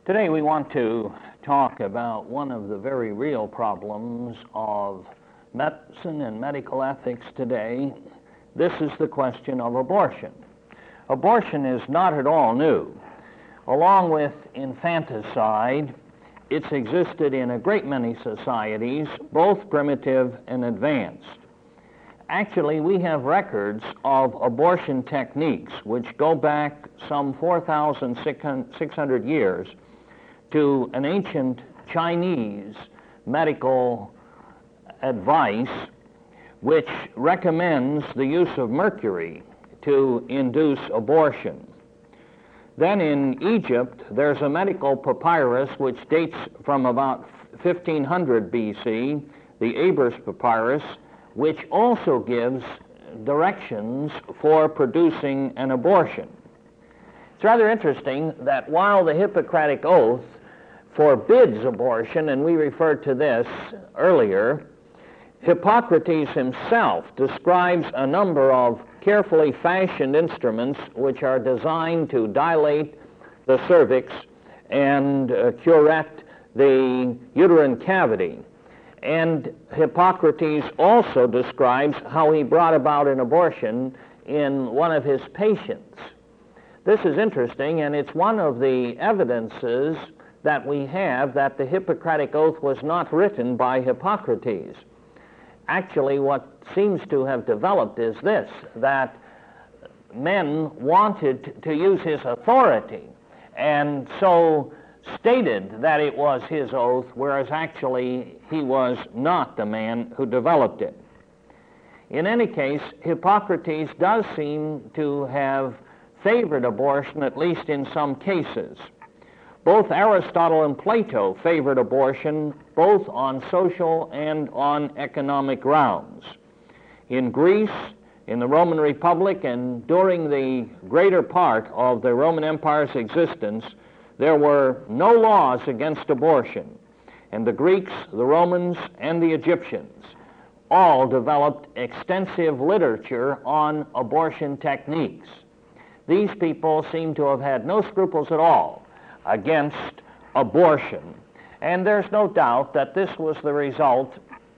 Today we want to talk about one of the very real problems of medicine and medical ethics today. This is the question of abortion. Abortion is not at all new. Along with infanticide, it's existed in a great many societies, both primitive and advanced. Actually, we have records of abortion techniques which go back some 4,600 years to an ancient Chinese medical advice which recommends the use of mercury to induce abortion. Then in Egypt, there's a medical papyrus which dates from about 1500 BC, the Ebers Papyrus, which also gives directions for producing an abortion. It's rather interesting that while the Hippocratic Oath forbids abortion, and we referred to this earlier, Hippocrates himself describes a number of carefully fashioned instruments which are designed to dilate the cervix and curette the uterine cavity. And Hippocrates also describes how he brought about an abortion in one of his patients. This is interesting, and it's one of the evidences that we have that the Hippocratic Oath was not written by Hippocrates. Actually, what seems to have developed is this, that men wanted to use his authority, and so stated that it was his oath, whereas actually he was not the man who developed it. In any case, Hippocrates does seem to have favored abortion, at least in some cases. Both Aristotle and Plato favored abortion, both on social and on economic grounds. In Greece, in the Roman Republic, and during the greater part of the Roman Empire's existence, there were no laws against abortion. And the Greeks, the Romans, and the Egyptians all developed extensive literature on abortion techniques. These people seem to have had no scruples at all against abortion. And there's no doubt that this was the result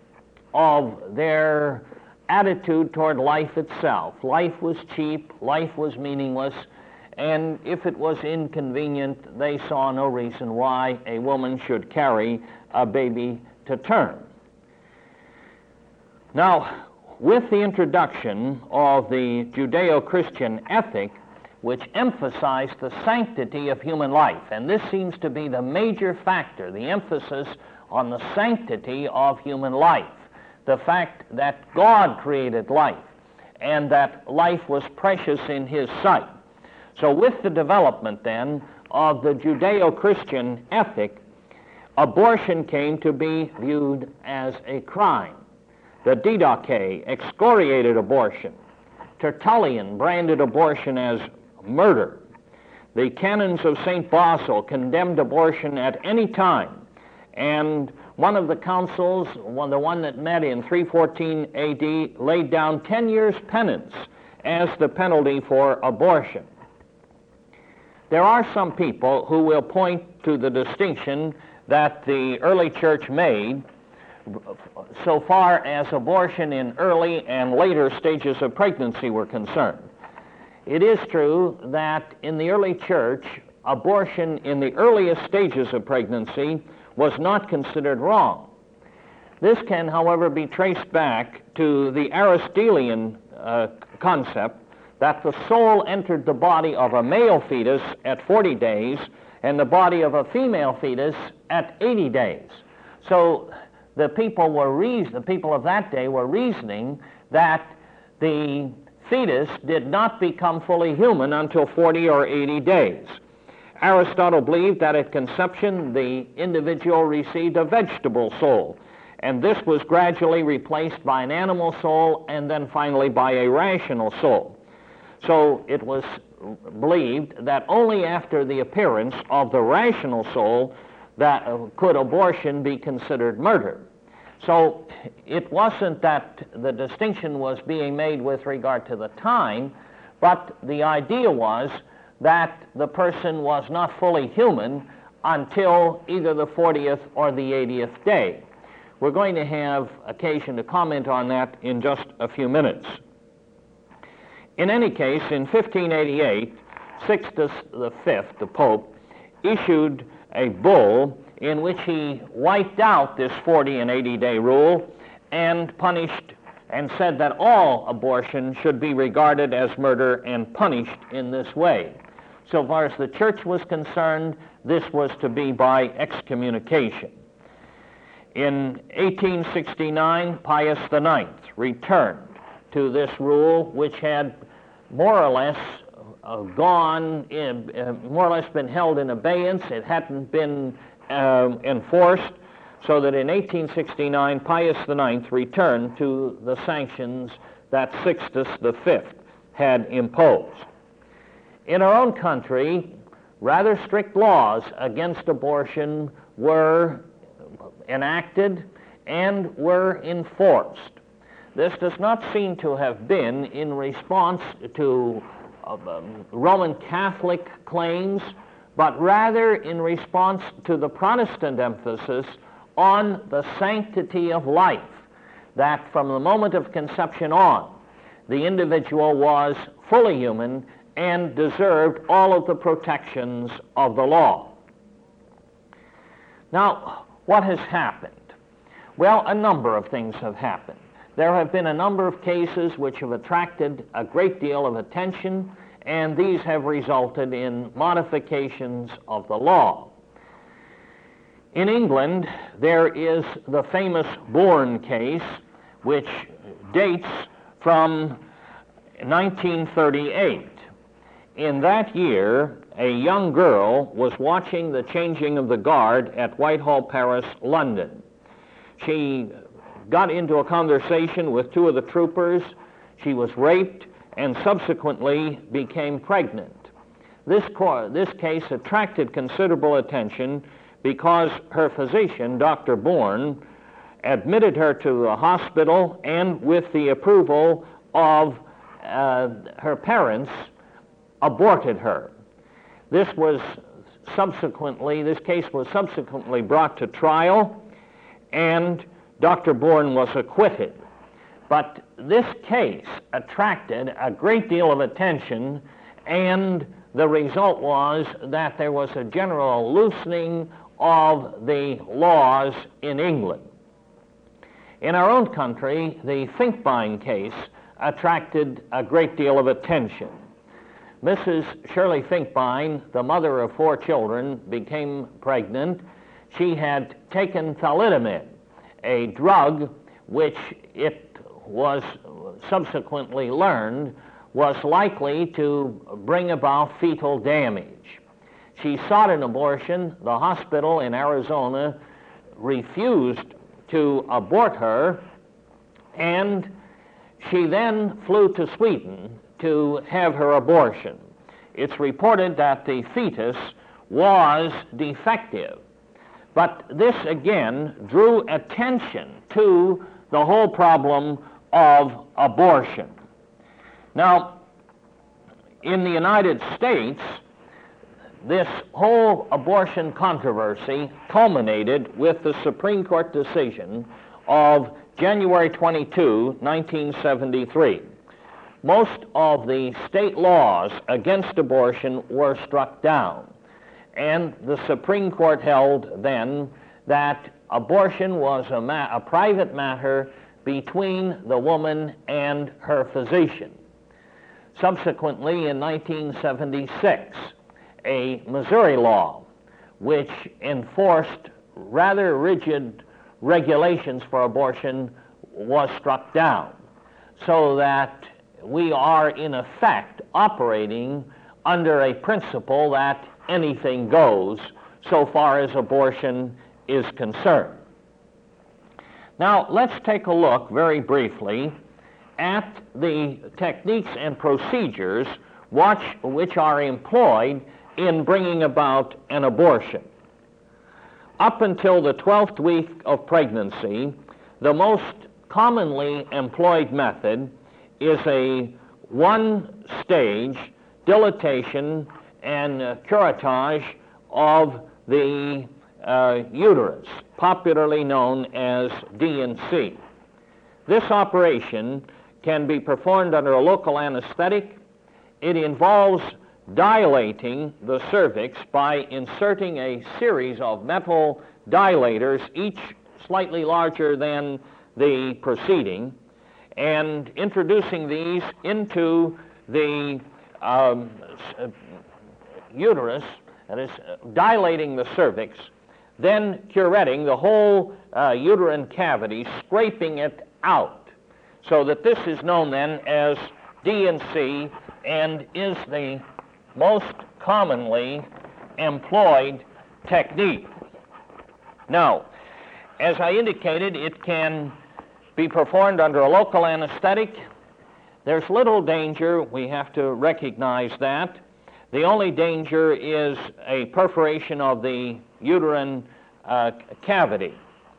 of their attitude toward life itself. Life was cheap, life was meaningless, and if it was inconvenient, they saw no reason why a woman should carry a baby to term. Now, with the introduction of the Judeo-Christian ethic, which emphasized the sanctity of human life, and this seems to be the major factor, the emphasis on the sanctity of human life, the fact that God created life, and that life was precious in His sight. So with the development then of the Judeo-Christian ethic, abortion came to be viewed as a crime. The Didache excoriated abortion. Tertullian branded abortion as murder. The canons of St. Basil condemned abortion at any time, and one of the councils, the one that met in 314 AD, laid down 10 years' penance as the penalty for abortion. There are some people who will point to the distinction that the early church made so far as abortion in early and later stages of pregnancy were concerned. It is true that in the early church, abortion in the earliest stages of pregnancy was not considered wrong. This can, however, be traced back to the Aristotelian concept that the soul entered the body of a male fetus at 40 days and the body of a female fetus at 80 days. So the people of that day were reasoning that the fetus did not become fully human until 40 or 80 days. Aristotle believed that at conception the individual received a vegetable soul, and this was gradually replaced by an animal soul and then finally by a rational soul. So it was believed that only after the appearance of the rational soul that could abortion be considered murder. So it wasn't that the distinction was being made with regard to the time, but the idea was that the person was not fully human until either the 40th or the 80th day. We're going to have occasion to comment on that in just a few minutes. In any case, in 1588, Sixtus V, the Pope, issued a bull in which he wiped out this 40 and 80-day rule and punished and said that all abortion should be regarded as murder and punished in this way. So far as the church was concerned, this was to be by excommunication. In 1869, Pius IX returned to this rule, which had more or less been held in abeyance. It hadn't been enforced, so that in 1869, Pius IX returned to the sanctions that Sixtus V had imposed. In our own country, rather strict laws against abortion were enacted and were enforced. This does not seem to have been in response to Roman Catholic claims, but rather in response to the Protestant emphasis on the sanctity of life, that from the moment of conception on, the individual was fully human and deserved all of the protections of the law. Now, what has happened? Well, a number of things have happened. There have been a number of cases which have attracted a great deal of attention, and these have resulted in modifications of the law. In England, there is the famous Bourne case, which dates from 1938. In that year, a young girl was watching the changing of the guard at Whitehall Palace, London. She got into a conversation with two of the troopers. She was raped and subsequently became pregnant. This case attracted considerable attention because her physician, Dr. Bourne, admitted her to the hospital and, with the approval of her parents, aborted her. This case was subsequently brought to trial, and Dr. Bourne was acquitted. But this case attracted a great deal of attention, and the result was that there was a general loosening of the laws in England. In our own country, the Finkbein case attracted a great deal of attention. Mrs. Shirley Finkbein, the mother of 4 children, became pregnant. She had taken thalidomide, a drug which it was subsequently learned was likely to bring about fetal damage. She sought an abortion. The hospital in Arizona refused to abort her, and she then flew to Sweden to have her abortion. It's reported that the fetus was defective, but this again drew attention to the whole problem of abortion. Now, in the United States, this whole abortion controversy culminated with the Supreme Court decision of January 22, 1973. Most of the state laws against abortion were struck down, and the Supreme Court held then that abortion was a private matter between the woman and her physician. Subsequently, in 1976, a Missouri law which enforced rather rigid regulations for abortion was struck down, so that we are in effect operating under a principle that anything goes so far as abortion is concerned. Now, let's take a look very briefly at the techniques and procedures which are employed in bringing about an abortion. Up until the 12th week of pregnancy, the most commonly employed method is a one-stage dilatation and curettage of the uterus, popularly known as D&C. This operation can be performed under a local anesthetic. It involves dilating the cervix by inserting a series of metal dilators, each slightly larger than the preceding, and introducing these into the uterus, that is, dilating the cervix, then curetting the whole uterine cavity, scraping it out, so that this is known then as D&C and is the most commonly employed technique. Now, as I indicated, it can be performed under a local anesthetic. There's little danger, we have to recognize that. The only danger is a perforation of the uterine cavity.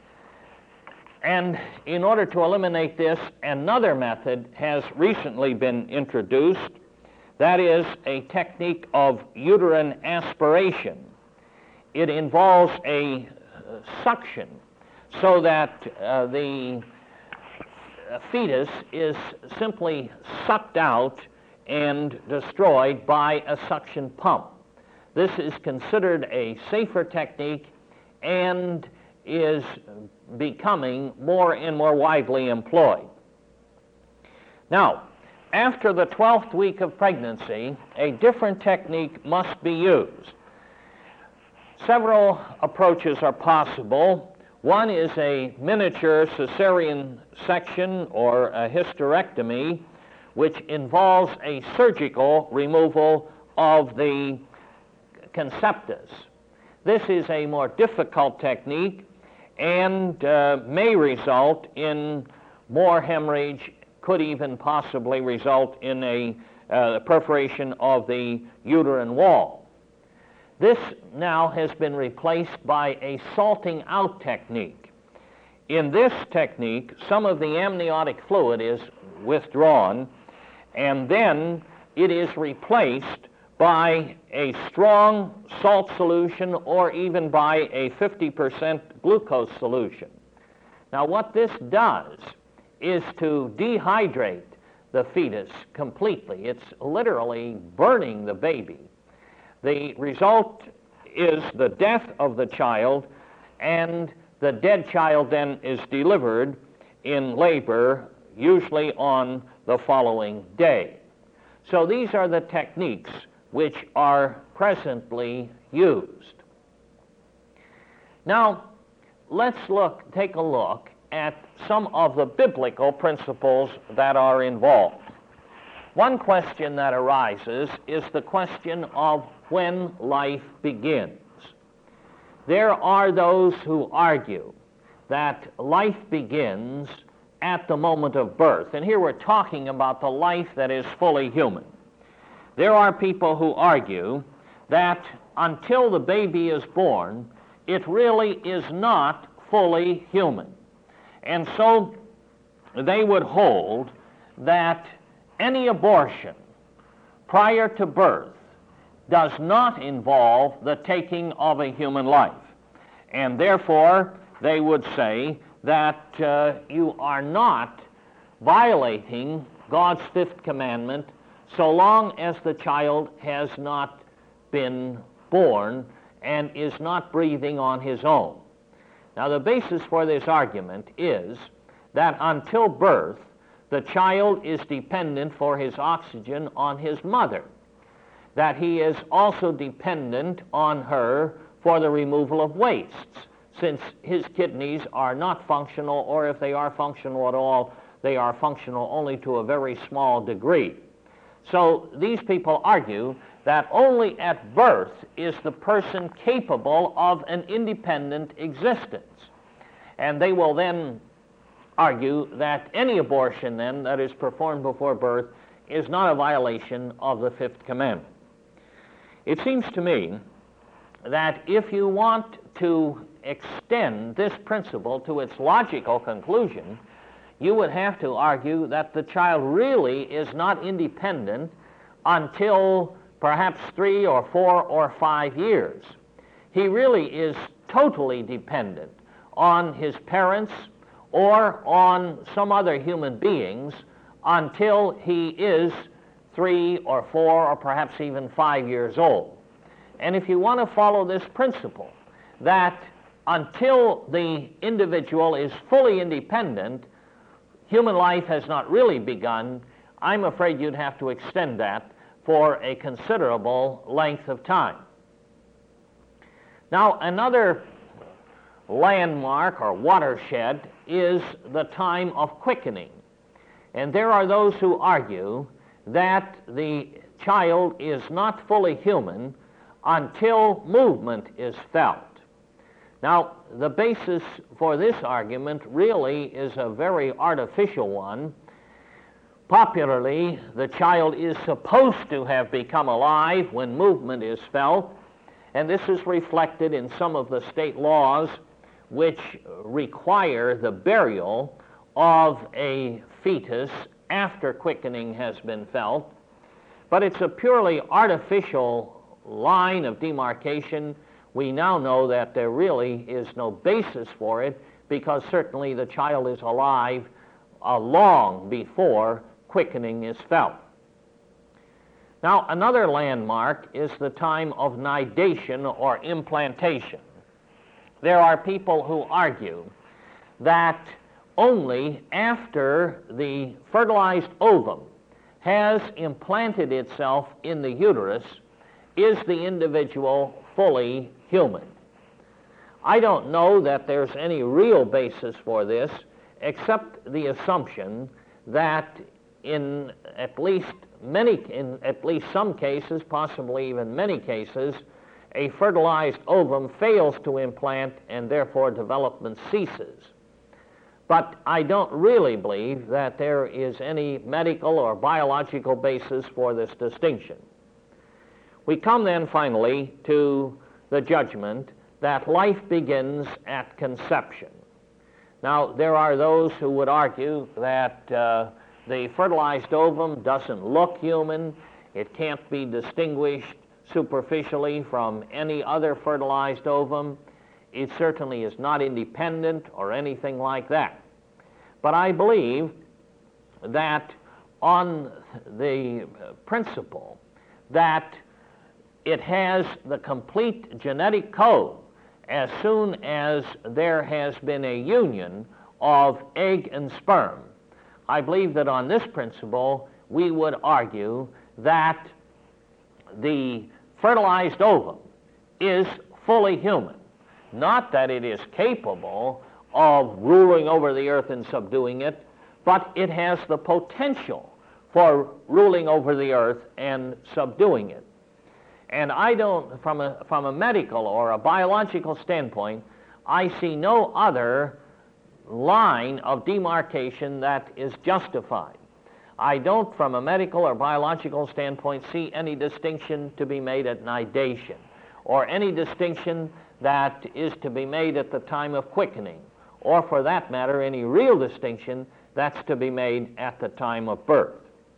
And in order to eliminate this, another method has recently been introduced. That is a technique of uterine aspiration. It involves a suction so that the fetus is simply sucked out and destroyed by a suction pump. This is considered a safer technique and is becoming more and more widely employed. Now, after the 12th week of pregnancy, a different technique must be used. Several approaches are possible. One is a miniature cesarean section or a hysterectomy, which involves a surgical removal of the conceptus. This is a more difficult technique and may result in more hemorrhage, could even possibly result in a perforation of the uterine wall. This now has been replaced by a salting out technique. In this technique, some of the amniotic fluid is withdrawn, and then it is replaced by a strong salt solution or even by a 50% glucose solution. Now, what this does is to dehydrate the fetus completely. It's literally burning the baby. The result is the death of the child, and the dead child then is delivered in labor, usually on the following day. So these are the techniques which are presently used. Now, let's take a look at some of the biblical principles that are involved. One question that arises is the question of when life begins. There are those who argue that life begins at the moment of birth, and here we're talking about the life that is fully human. There are people who argue that until the baby is born, it really is not fully human. And so they would hold that any abortion prior to birth does not involve the taking of a human life. And therefore, they would say that you are not violating God's fifth commandment so long as the child has not been born and is not breathing on his own. Now, the basis for this argument is that until birth, the child is dependent for his oxygen on his mother, that he is also dependent on her for the removal of wastes, since his kidneys are not functional, or if they are functional at all, they are functional only to a very small degree. So these people argue that only at birth is the person capable of an independent existence. And they will then argue that any abortion then that is performed before birth is not a violation of the fifth commandment. It seems to me that if you want to extend this principle to its logical conclusion, you would have to argue that the child really is not independent until perhaps 3 or 4 or 5 years. he really is totally dependent on his parents or on some other human beings until he is 3 or 4 or perhaps even 5 years old. And if you want to follow this principle, that until the individual is fully independent, human life has not really begun, I'm afraid you'd have to extend that for a considerable length of time. Now, another landmark or watershed is the time of quickening. And there are those who argue that the child is not fully human until movement is felt. Now, the basis for this argument really is a very artificial one. Popularly, the child is supposed to have become alive when movement is felt, and this is reflected in some of the state laws which require the burial of a fetus after quickening has been felt. But it's a purely artificial line of demarcation. We now know that there really is no basis for it, because certainly the child is alive long before quickening is felt. Now, another landmark is the time of nidation or implantation. There are people who argue that only after the fertilized ovum has implanted itself in the uterus is the individual fully human. I don't know that there's any real basis for this, except the assumption that in at least some cases, possibly even many cases, a fertilized ovum fails to implant and therefore development ceases. But I don't really believe that there is any medical or biological basis for this distinction. We come then finally to the judgment that life begins at conception. Now, there are those who would argue that the fertilized ovum doesn't look human, it can't be distinguished superficially from any other fertilized ovum, it certainly is not independent or anything like that. But I believe that on the principle that it has the complete genetic code as soon as there has been a union of egg and sperm, I believe that on this principle we would argue that the fertilized ovum is fully human. Not that it is capable of ruling over the earth and subduing it, but it has the potential for ruling over the earth and subduing it. And I don't, from a medical or a biological standpoint, I see no other line of demarcation that is justified. I don't, from a medical or biological standpoint, see any distinction to be made at nidation, or any distinction that is to be made at the time of quickening, or for that matter, any real distinction that's to be made at the time of birth.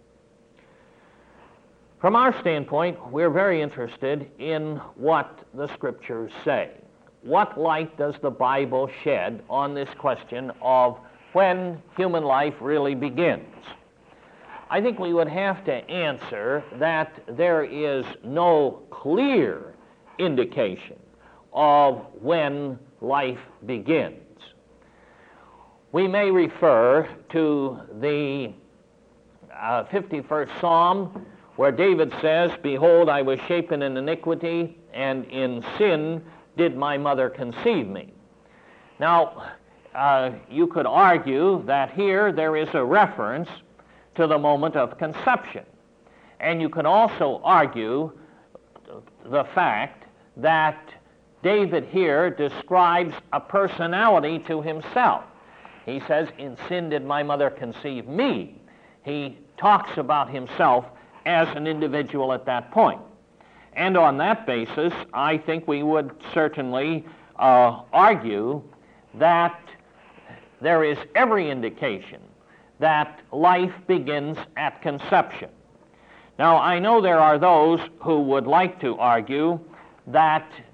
From our standpoint, we're very interested in what the Scriptures say. What light does the Bible shed on this question of when human life really begins? I think we would have to answer that there is no clear indication of when life begins. We may refer to the 51st Psalm, where David says, "Behold, I was shapen in iniquity, and in sin did my mother conceive me." Now, you could argue that here there is a reference to the moment of conception. And you can also argue the fact that David here describes a personality to himself. He says, "In sin did my mother conceive me." He talks about himself as an individual at that point. And on that basis, I think we would certainly argue that there is every indication that life begins at conception. Now, I know there are those who would like to argue that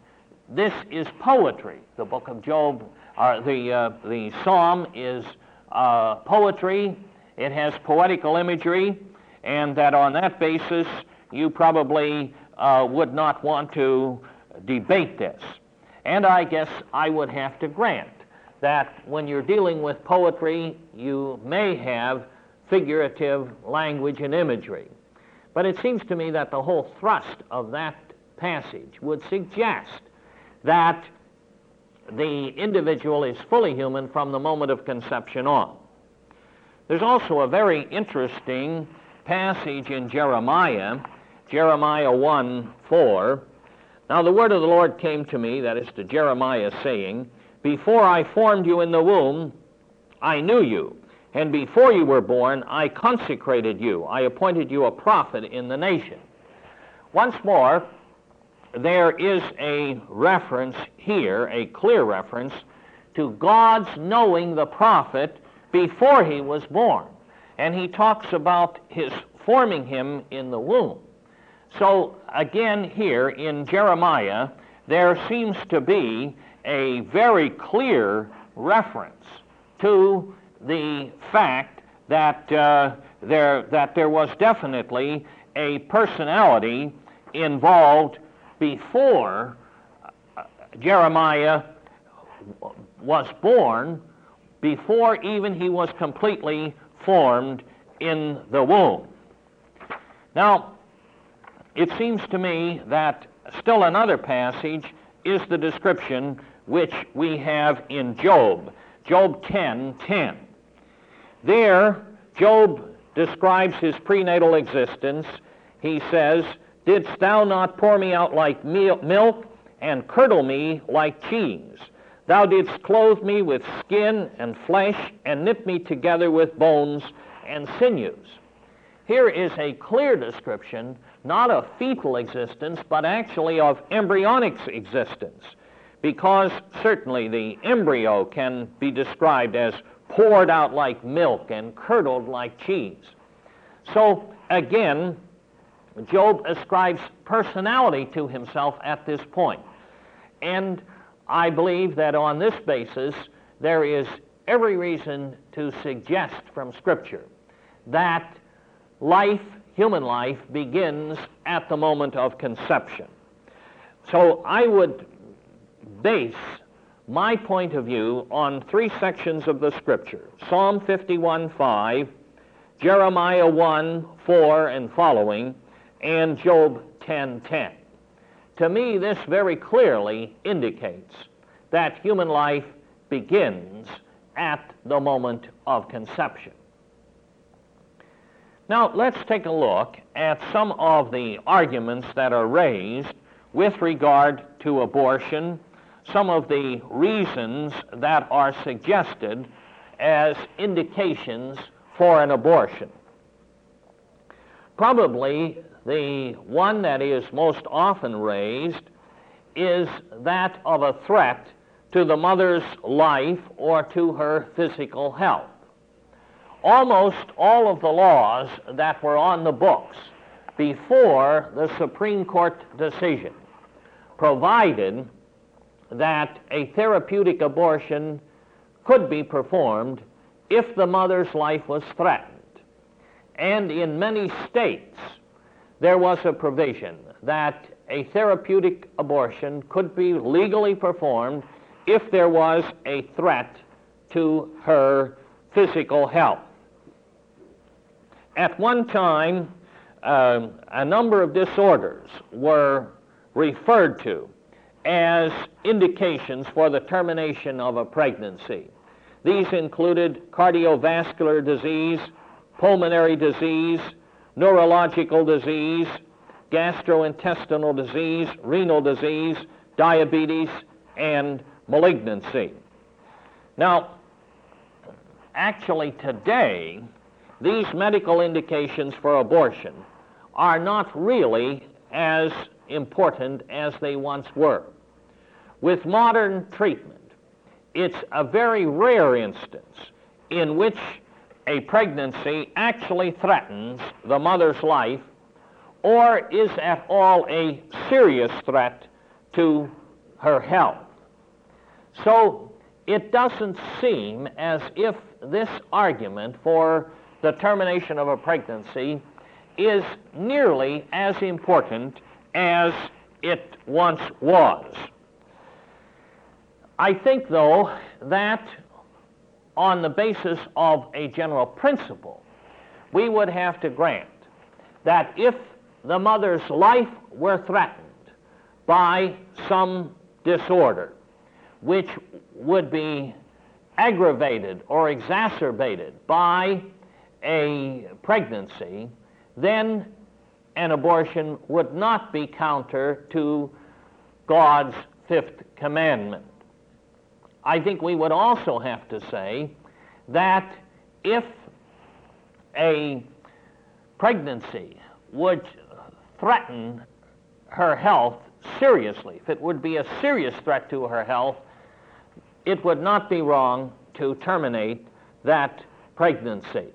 this is poetry. The book of Job, the psalm is poetry. It has poetical imagery, and that on that basis you probably would not want to debate this. And I guess I would have to grant that when you're dealing with poetry, you may have figurative language and imagery. But it seems to me that the whole thrust of that passage would suggest that the individual is fully human from the moment of conception on. There's also a very interesting passage in Jeremiah 1:4. Now the word of the Lord came to me, that is to Jeremiah, saying, Before I formed you in the womb, I knew you, and before you were born, I consecrated you. I appointed you a prophet in the nation. Once more, there is a reference here, a clear reference, to God's knowing the prophet before he was born. And he talks about his forming him in the womb. So again here in Jeremiah, there seems to be a very clear reference to the fact that there was definitely a personality involved before Jeremiah was born, before even he was completely formed in the womb. Now, it seems to me that still another passage is the description which we have in Job 10:10. There, Job describes his prenatal existence. He says, Didst thou not pour me out like milk, and curdle me like cheese? Thou didst clothe me with skin and flesh, and knit me together with bones and sinews. Here is a clear description, not of fetal existence, but actually of embryonic existence, because certainly the embryo can be described as poured out like milk and curdled like cheese. So again, Job ascribes personality to himself at this point. And I believe that on this basis, there is every reason to suggest from Scripture that life, human life, begins at the moment of conception. So I would base my point of view on three sections of the Scripture: Psalm 51:5, Jeremiah 1:4 and following, and Job 10:10. To me, this very clearly indicates that human life begins at the moment of conception. Now, let's take a look at some of the arguments that are raised with regard to abortion, some of the reasons that are suggested as indications for an abortion. Probably the one that is most often raised is that of a threat to the mother's life or to her physical health. Almost all of the laws that were on the books before the Supreme Court decision provided that a therapeutic abortion could be performed if the mother's life was threatened. And in many states, there was a provision that a therapeutic abortion could be legally performed if there was a threat to her physical health. At one time, a number of disorders were referred to as indications for the termination of a pregnancy. These included cardiovascular disease, pulmonary disease, neurological disease, gastrointestinal disease, renal disease, diabetes, and malignancy. Now, actually today, these medical indications for abortion are not really as important as they once were. With modern treatment, it's a very rare instance in which a pregnancy actually threatens the mother's life or is at all a serious threat to her health. So it doesn't seem as if this argument for the termination of a pregnancy is nearly as important as it once was. I think, though, that on the basis of a general principle, we would have to grant that if the mother's life were threatened by some disorder, which would be aggravated or exacerbated by a pregnancy, then an abortion would not be counter to God's fifth commandment. I think we would also have to say that if a pregnancy would threaten her health seriously, if it would be a serious threat to her health, it would not be wrong to terminate that pregnancy.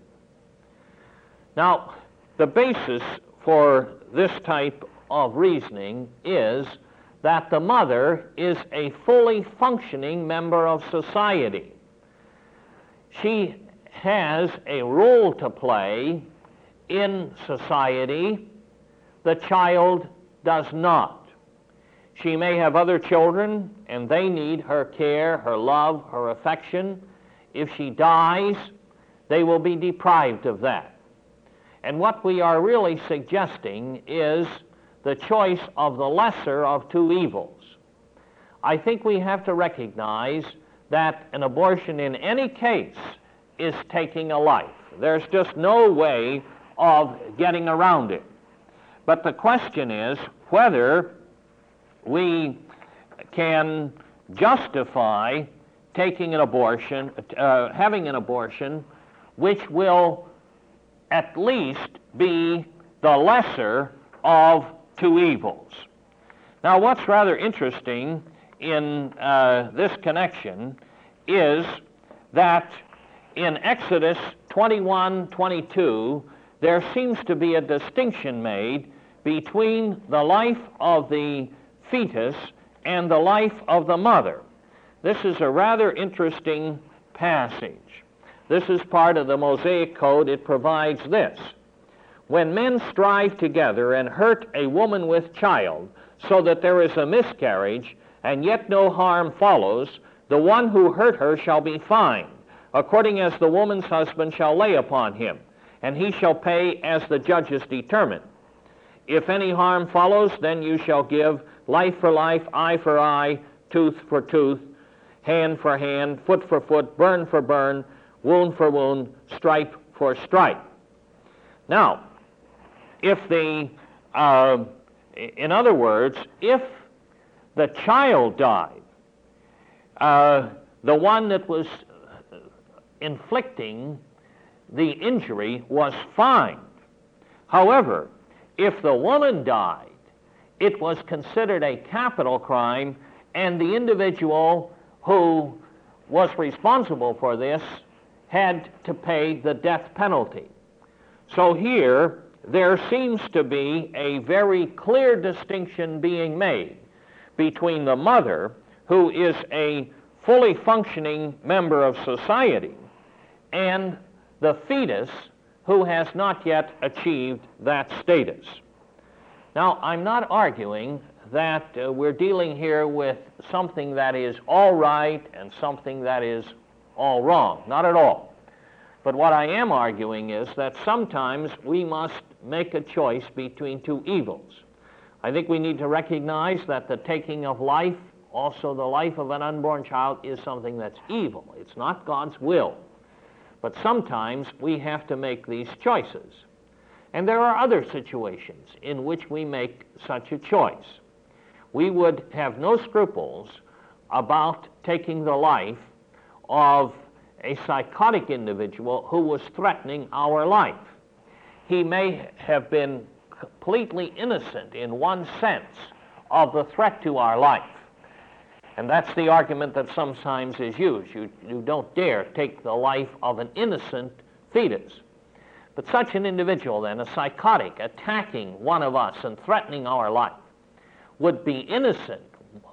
Now, the basis for this type of reasoning is that the mother is a fully functioning member of society. She has a role to play in society. The child does not. She may have other children, and they need her care, her love, her affection. If she dies, they will be deprived of that. And what we are really suggesting is the choice of the lesser of two evils. I think we have to recognize that an abortion in any case is taking a life. There's just no way of getting around it. But the question is whether we can justify taking an abortion, having an abortion, which will at least be the lesser of two evils. Now, what's rather interesting in this connection is that in Exodus 21:22, there seems to be a distinction made between the life of the fetus and the life of the mother. This is a rather interesting passage. This is part of the Mosaic Code. It provides this: when men strive together and hurt a woman with child, so that there is a miscarriage, and yet no harm follows, the one who hurt her shall be fined, according as the woman's husband shall lay upon him, and he shall pay as the judges determine. If any harm follows, then you shall give life for life, eye for eye, tooth for tooth, hand for hand, foot for foot, burn for burn, wound for wound, stripe for stripe. Now, if in other words, if the child died, the one that was inflicting the injury was fined. However, if the woman died, it was considered a capital crime, and the individual who was responsible for this had to pay the death penalty. So here, there seems to be a very clear distinction being made between the mother, who is a fully functioning member of society, and the fetus, who has not yet achieved that status. Now, I'm not arguing that we're dealing here with something that is all right and something that is all wrong. Not at all. But what I am arguing is that sometimes we must make a choice between two evils. I think we need to recognize that the taking of life, also the life of an unborn child, is something that's evil. It's not God's will. But sometimes we have to make these choices. And there are other situations in which we make such a choice. We would have no scruples about taking the life of a psychotic individual who was threatening our life. He may have been completely innocent in one sense of the threat to our life. And that's the argument that sometimes is used. You don't dare take the life of an innocent fetus. But such an individual, then, a psychotic, attacking one of us and threatening our life, would be innocent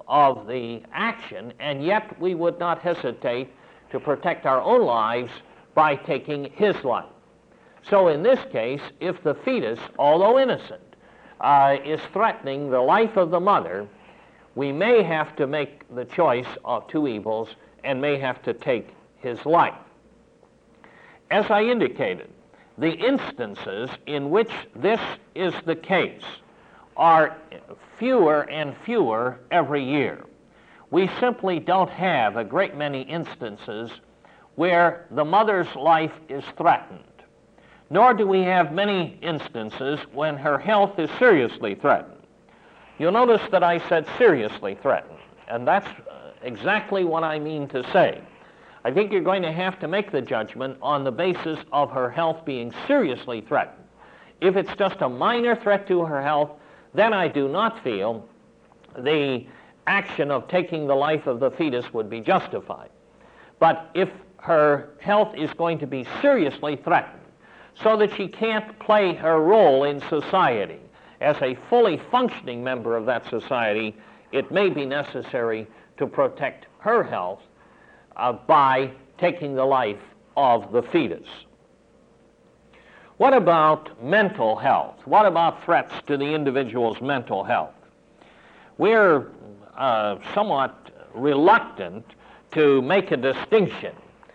of the action, and yet we would not hesitate to protect our own lives by taking his life. So in this case, if the fetus, although innocent, is threatening the life of the mother, we may have to make the choice of two evils and may have to take his life. As I indicated, the instances in which this is the case are fewer and fewer every year. We simply don't have a great many instances where the mother's life is threatened, nor do we have many instances when her health is seriously threatened. You'll notice that I said seriously threatened, and that's exactly what I mean to say. I think you're going to have to make the judgment on the basis of her health being seriously threatened. If it's just a minor threat to her health, then I do not feel the action of taking the life of the fetus would be justified. But if her health is going to be seriously threatened, so that she can't play her role in society as a fully functioning member of that society, it may be necessary to protect her health by taking the life of the fetus. What about mental health? What about threats to the individual's mental health? We're somewhat reluctant to make a distinction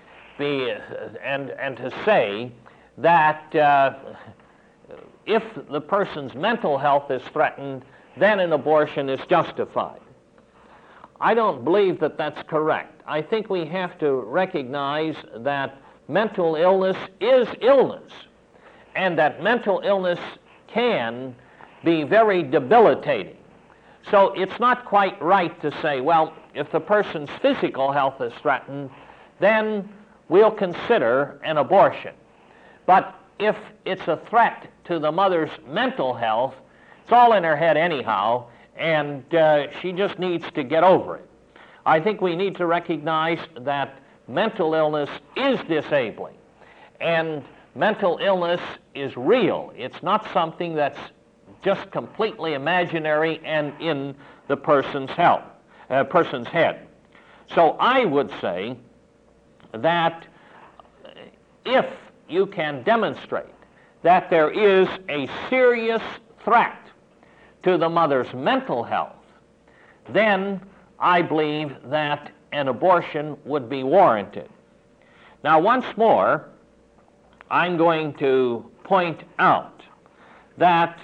and to say that if the person's mental health is threatened, then an abortion is justified. I don't believe that that's correct. I think we have to recognize that mental illness is illness, and that mental illness can be very debilitating. So it's not quite right to say, well, if the person's physical health is threatened, then we'll consider an abortion. But if it's a threat to the mother's mental health, it's all in her head anyhow, and she just needs to get over it. I think we need to recognize that mental illness is disabling, and mental illness is real. It's not something that's just completely imaginary and in the person's head. So I would say that if you can demonstrate that there is a serious threat to the mother's mental health, then I believe that an abortion would be warranted. Now, once more, I'm going to point out that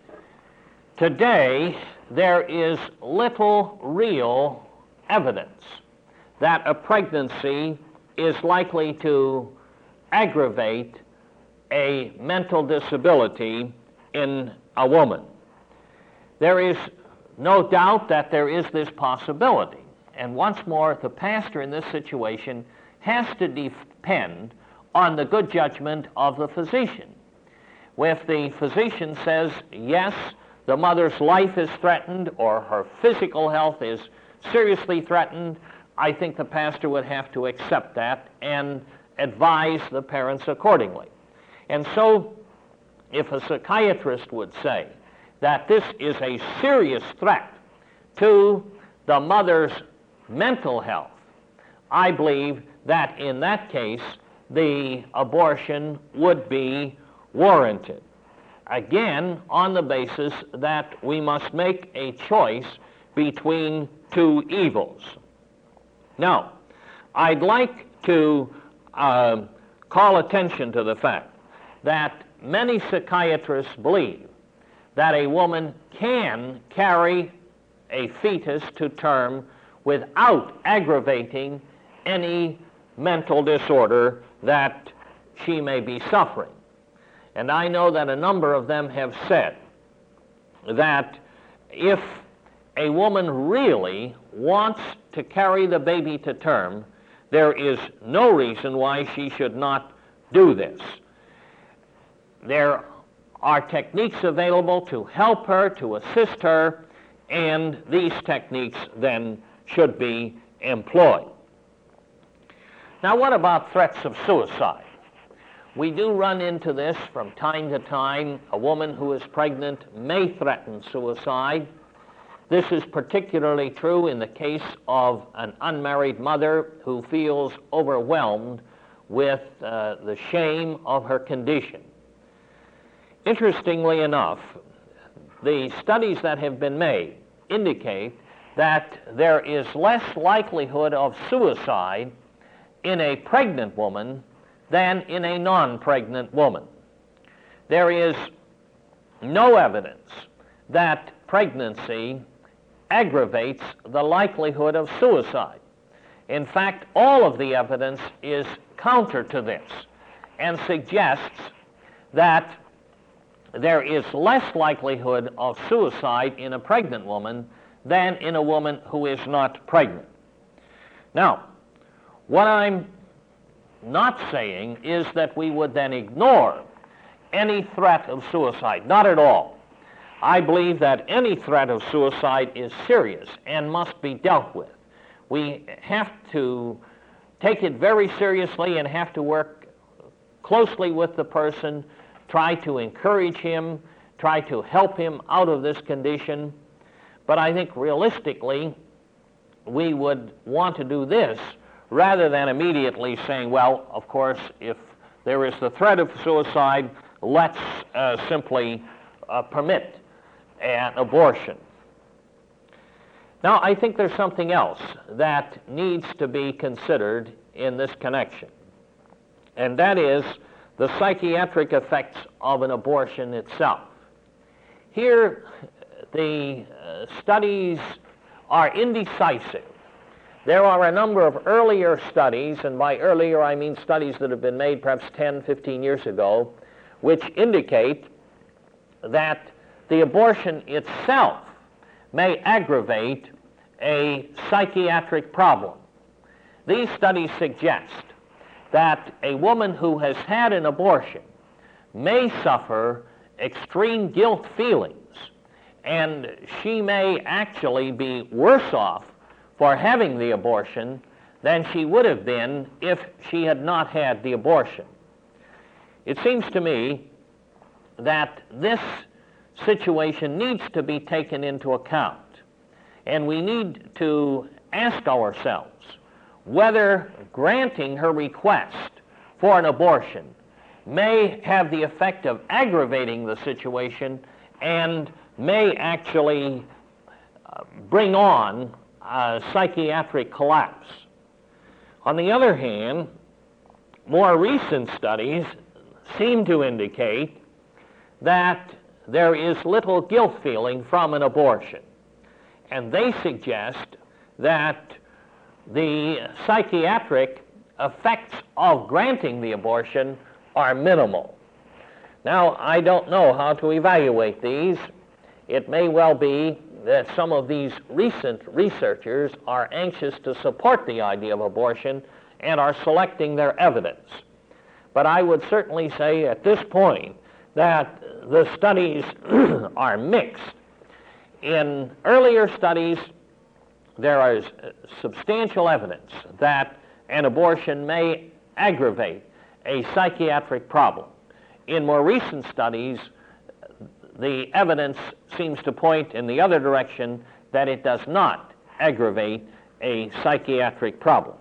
today there is little real evidence that a pregnancy is likely to aggravate a mental disability in a woman. There is no doubt that there is this possibility. And once more, the pastor in this situation has to depend on the good judgment of the physician. If the physician says, yes, the mother's life is threatened or her physical health is seriously threatened, I think the pastor would have to accept that and advise the parents accordingly. And so, if a psychiatrist would say that this is a serious threat to the mother's mental health, I believe that in that case, the abortion would be warranted. Again, on the basis that we must make a choice between two evils. Now, I'd like to call attention to the fact that many psychiatrists believe that a woman can carry a fetus to term without aggravating any mental disorder that she may be suffering. And I know that a number of them have said that if a woman really wants to carry the baby to term, there is no reason why she should not do this. There are techniques available to help her, to assist her, and these techniques then should be employed. Now, what about threats of suicide? We do run into this from time to time. A woman who is pregnant may threaten suicide. This is particularly true in the case of an unmarried mother who feels overwhelmed with the shame of her condition. Interestingly enough, the studies that have been made indicate that there is less likelihood of suicide in a pregnant woman than in a non-pregnant woman. There is no evidence that pregnancy aggravates the likelihood of suicide. In fact, all of the evidence is counter to this and suggests that there is less likelihood of suicide in a pregnant woman than in a woman who is not pregnant. Now, what I'm not saying is that we would then ignore any threat of suicide. Not at all. I believe that any threat of suicide is serious and must be dealt with. We have to take it very seriously and have to work closely with the person, try to encourage him, try to help him out of this condition. But I think realistically, we would want to do this rather than immediately saying, well, of course, if there is the threat of suicide, let's simply permit an abortion. Now, I think there's something else that needs to be considered in this connection, and that is the psychiatric effects of an abortion itself. Here, the studies are indecisive. There are a number of earlier studies, and by earlier I mean studies that have been made perhaps 10, 15 years ago, which indicate that the abortion itself may aggravate a psychiatric problem. These studies suggest that a woman who has had an abortion may suffer extreme guilt feelings, and she may actually be worse off for having the abortion than she would have been if she had not had the abortion. It seems to me that this situation needs to be taken into account, and we need to ask ourselves whether granting her request for an abortion may have the effect of aggravating the situation and may actually bring on a psychiatric collapse. On the other hand, more recent studies seem to indicate that there is little guilt feeling from an abortion, and they suggest that the psychiatric effects of granting the abortion are minimal. Now, I don't know how to evaluate these. It may well be that some of these recent researchers are anxious to support the idea of abortion and are selecting their evidence. But I would certainly say at this point that the studies are mixed. In earlier studies, there is substantial evidence that an abortion may aggravate a psychiatric problem. In more recent studies, the evidence seems to point in the other direction, that it does not aggravate a psychiatric problem.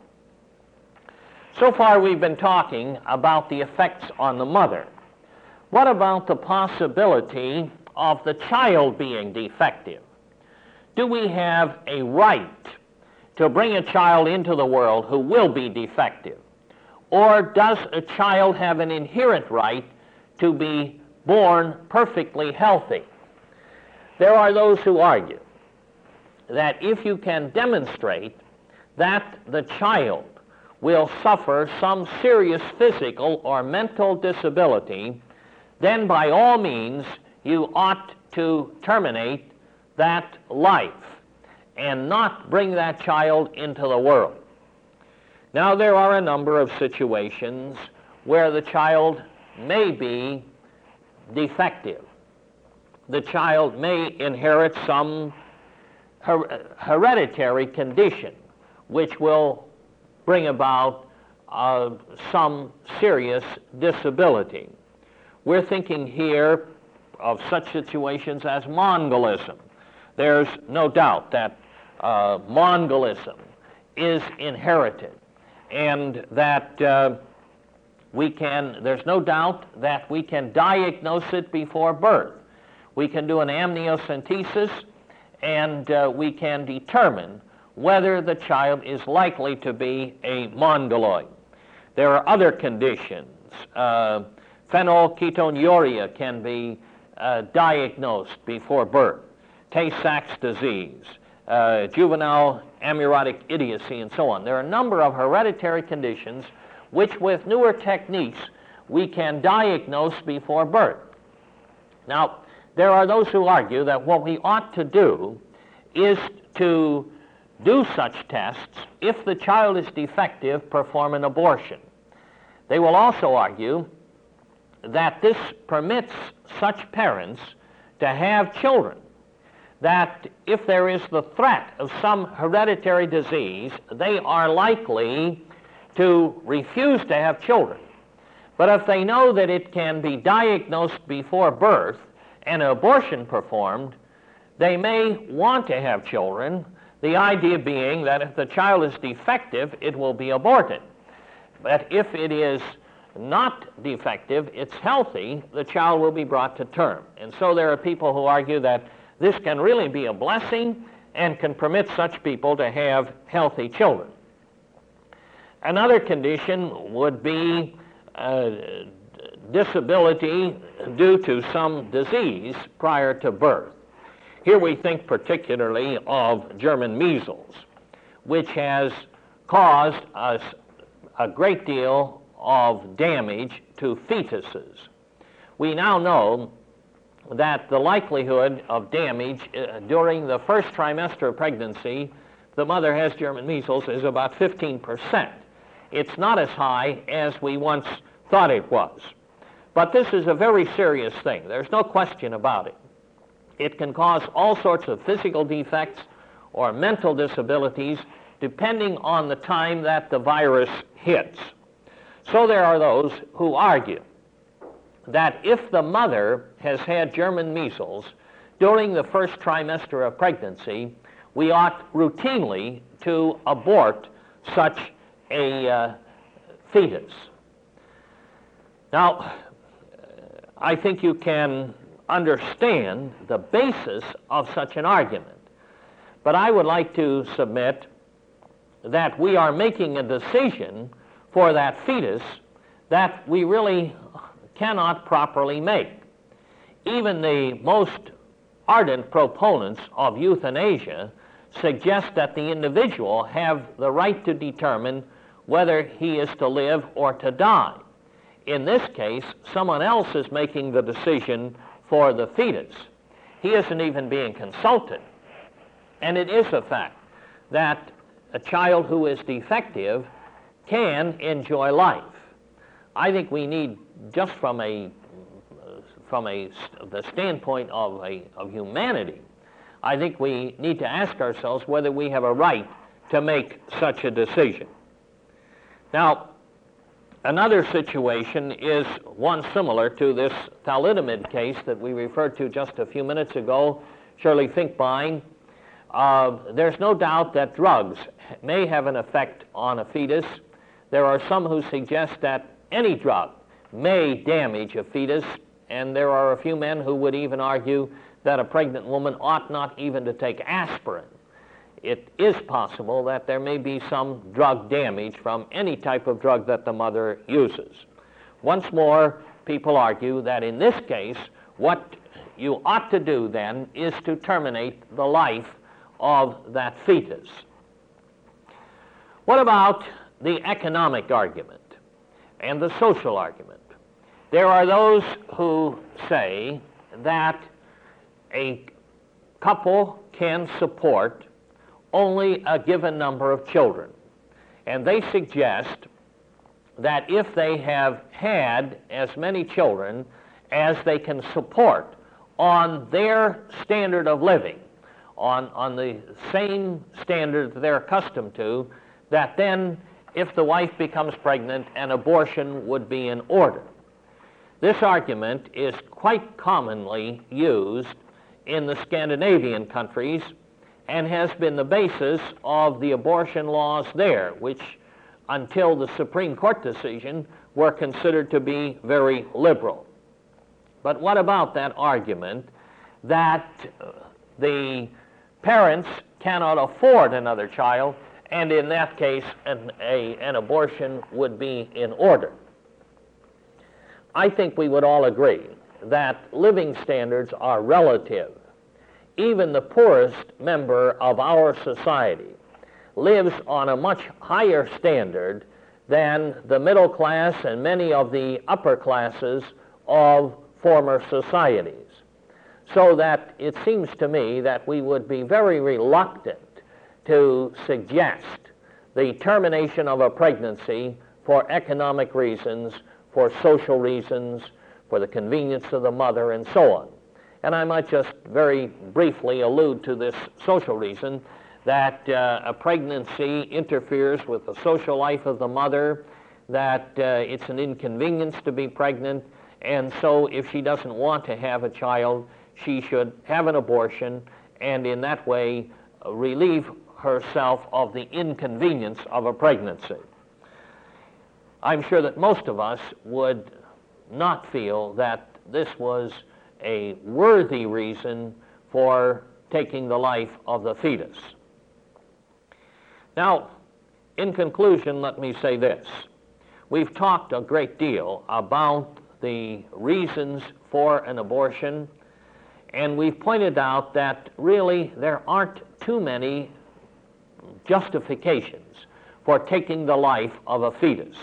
So far we've been talking about the effects on the mother. What about the possibility of the child being defective? Do we have a right to bring a child into the world who will be defective? Or does a child have an inherent right to be born perfectly healthy? There are those who argue that if you can demonstrate that the child will suffer some serious physical or mental disability, then by all means you ought to terminate that life and not bring that child into the world. Now, there are a number of situations where the child may be defective. The child may inherit some hereditary condition which will bring about some serious disability. We're thinking here of such situations as Mongolism, There's no doubt that Mongolism is inherited, and that there's no doubt that we can diagnose it before birth. We can do an amniocentesis, and we can determine whether the child is likely to be a Mongoloid. There are other conditions. Phenylketonuria can be diagnosed before birth. Tay-Sachs disease, juvenile amaurotic idiocy, and so on. There are a number of hereditary conditions which, with newer techniques, we can diagnose before birth. Now, there are those who argue that what we ought to do is to do such tests. If the child is defective, perform an abortion. They will also argue that this permits such parents to have children, that if there is the threat of some hereditary disease, they are likely to refuse to have children. But if they know that it can be diagnosed before birth and an abortion performed, they may want to have children, the idea being that if the child is defective, it will be aborted. But if it is not defective, it's healthy, the child will be brought to term. And so there are people who argue that this can really be a blessing and can permit such people to have healthy children. Another condition would be disability due to some disease prior to birth. Here we think particularly of German measles, which has caused us a great deal of damage to fetuses. We now know that the likelihood of damage during the first trimester of pregnancy, the mother has German measles, is about 15%. It's not as high as we once thought it was. But this is a very serious thing. There's no question about it. It can cause all sorts of physical defects or mental disabilities depending on the time that the virus hits. So there are those who argue that if the mother has had German measles during the first trimester of pregnancy, we ought routinely to abort such a fetus. Now, I think you can understand the basis of such an argument, but I would like to submit that we are making a decision for that fetus that we really cannot properly make. Even the most ardent proponents of euthanasia suggest that the individual have the right to determine whether he is to live or to die. In this case, someone else is making the decision for the fetus. He isn't even being consulted. And it is a fact that a child who is defective can enjoy life. I think we need, just from the standpoint of humanity, I think we need to ask ourselves whether we have a right to make such a decision. Now, another situation is one similar to this thalidomide case that we referred to just a few minutes ago, Shirley Finkbein. There's no doubt that drugs may have an effect on a fetus. There are some who suggest that any drug may damage a fetus, and there are a few men who would even argue that a pregnant woman ought not even to take aspirin. It is possible that there may be some drug damage from any type of drug that the mother uses. Once more, people argue that in this case, what you ought to do then is to terminate the life of that fetus. What about the economic argument and the social argument? There are those who say that a couple can support only a given number of children. And they suggest that if they have had as many children as they can support on their standard of living, on the same standard that they're accustomed to, that then if the wife becomes pregnant, an abortion would be in order. This argument is quite commonly used in the Scandinavian countries and has been the basis of the abortion laws there, which until the Supreme Court decision were considered to be very liberal. But what about that argument that the parents cannot afford another child, and in that case an abortion would be in order? I think we would all agree that living standards are relative. Even the poorest member of our society lives on a much higher standard than the middle class and many of the upper classes of former societies. So that it seems to me that we would be very reluctant to suggest the termination of a pregnancy for economic reasons, for social reasons, for the convenience of the mother, and so on. And I might just very briefly allude to this social reason, that a pregnancy interferes with the social life of the mother, that it's an inconvenience to be pregnant, and so if she doesn't want to have a child, she should have an abortion, and in that way relieve herself of the inconvenience of a pregnancy. I'm sure that most of us would not feel that this was a worthy reason for taking the life of the fetus. Now, in conclusion, let me say this. We've talked a great deal about the reasons for an abortion, and we've pointed out that really there aren't too many justifications for taking the life of a fetus.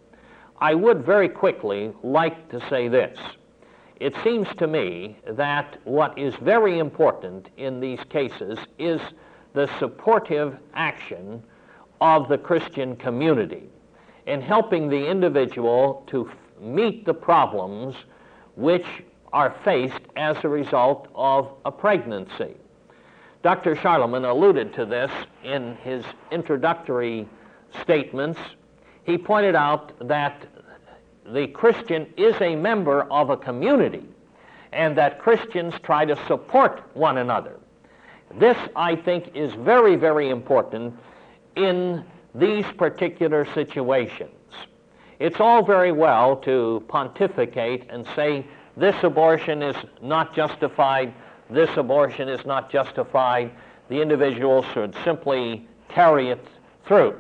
I would very quickly like to say this. It seems to me that what is very important in these cases is the supportive action of the Christian community in helping the individual to meet the problems which are faced as a result of a pregnancy. Dr. Charlemagne alluded to this in his introductory statements. He pointed out that the Christian is a member of a community and that Christians try to support one another. This, I think, is very, very important in these particular situations. It's all very well to pontificate and say this abortion is not justified, this abortion is not justified, the individual should simply carry it through.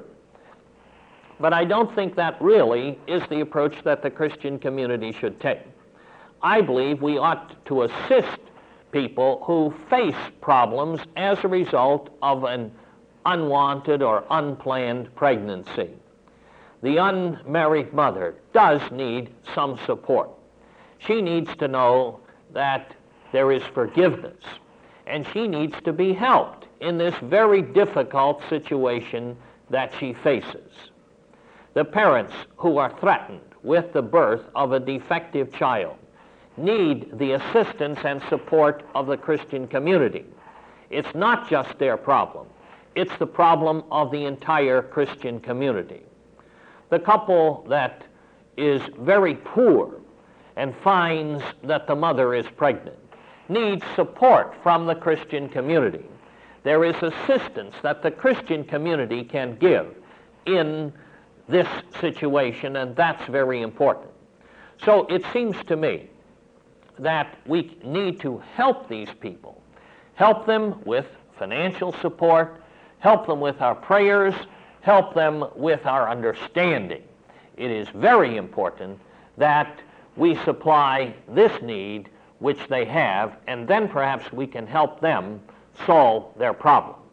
But I don't think that really is the approach that the Christian community should take. I believe we ought to assist people who face problems as a result of an unwanted or unplanned pregnancy. The unmarried mother does need some support. She needs to know that there is forgiveness, and she needs to be helped in this very difficult situation that she faces. The parents who are threatened with the birth of a defective child need the assistance and support of the Christian community. It's not just their problem. It's the problem of the entire Christian community. The couple that is very poor and finds that the mother is pregnant needs support from the Christian community. There is assistance that the Christian community can give in this situation, and that's very important. So it seems to me that we need to help these people, help them with financial support, help them with our prayers, help them with our understanding. It is very important that we supply this need which they have, and then perhaps we can help them solve their problems.